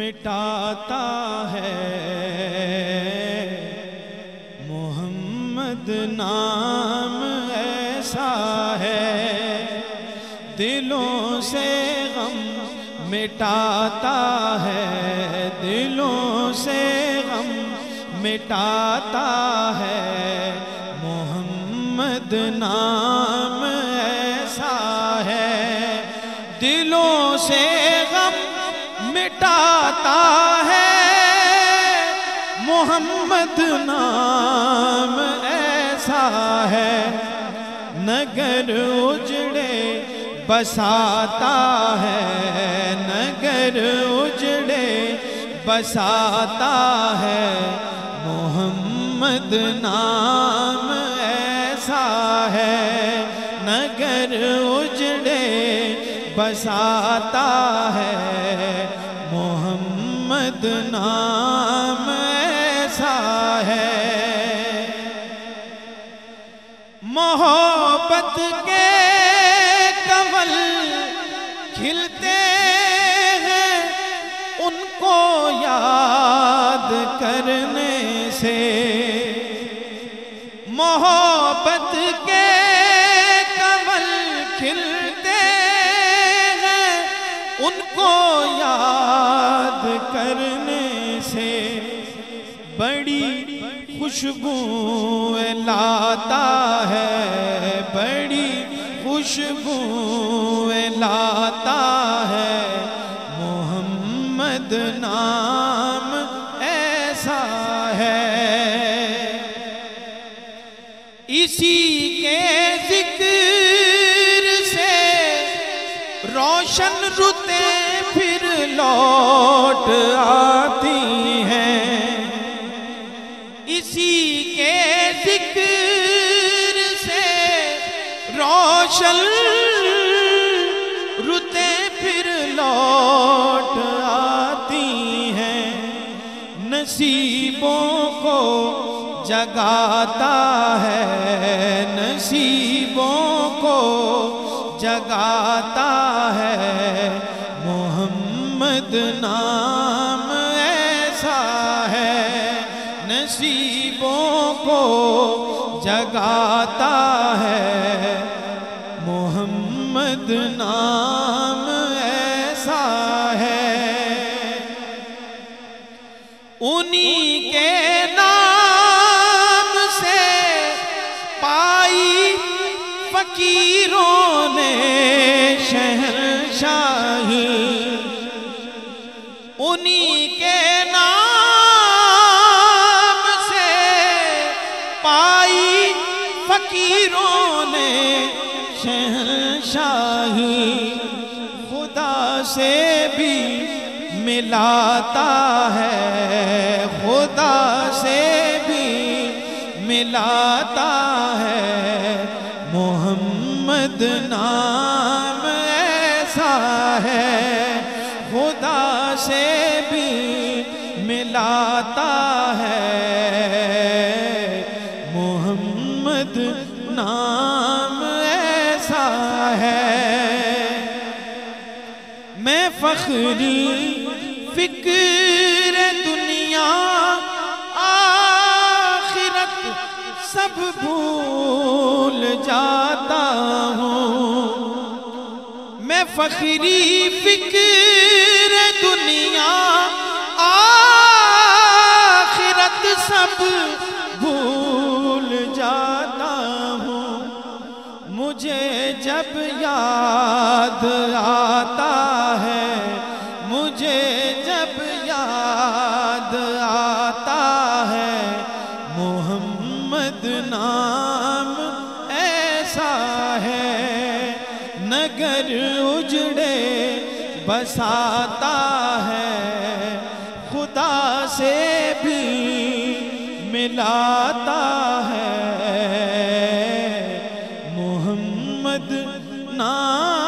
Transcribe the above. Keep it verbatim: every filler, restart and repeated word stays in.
مٹاتا ہے، محمد نام ایسا ہے دلوں سے غم مٹاتا ہے، دلوں سے غم مٹاتا ہے، محمد نام ایسا ہے دلوں سے غم مٹاتا ہے، محمد نام ایسا ہے، نگر اجڑے بساتا ہے، نگر اجڑے بساتا ہے، محمد نام ایسا ہے، نگر اجڑے بساتا ہے، محمد نام ایسا ہے۔ محبت کے کنول کھلتے ہیں ان کو یاد کرنے سے، محبت کے کنول کھلتے ہیں ان کو یاد کرنے سے، بڑی خوشبو لاتا ہے، بڑی خوشبو لاتا ہے، محمد نام ایسا ہے، اسی کے ذکر سے روشن رتیں پھر لوٹ آتی ہیں، اسی کے ذکر سے روشن رتیں پھر لوٹ آتی ہیں، نصیبوں کو جگاتا ہے، نصیبوں کو جگاتا ہے، محمد نام ایسا ہے، نصیبوں کو جگاتا ہے، محمد نام ایسا ہے، انہی کے نام سے پائی فقیروں نے شہنشاہی، انہی کے فقیروں نے شہنشاہی، خدا سے بھی ملاتا ہے، خدا سے بھی ملاتا ہے، محمد نام ایسا ہے، خدا سے بھی ملاتا ہے، محمد نام ایسا ہے، میں فخری فکر دنیا آخرت سب بھول جاتا ہوں، میں فخری فکر دنیا آخرت سب بھول جاتا ہوں، مجھے جب یاد آتا ہے، مجھے جب یاد آتا ہے، محمد نام ایسا ہے، نگر اجڑے بساتا ہے، خدا سے بھی ملاتا ہے، محمد نام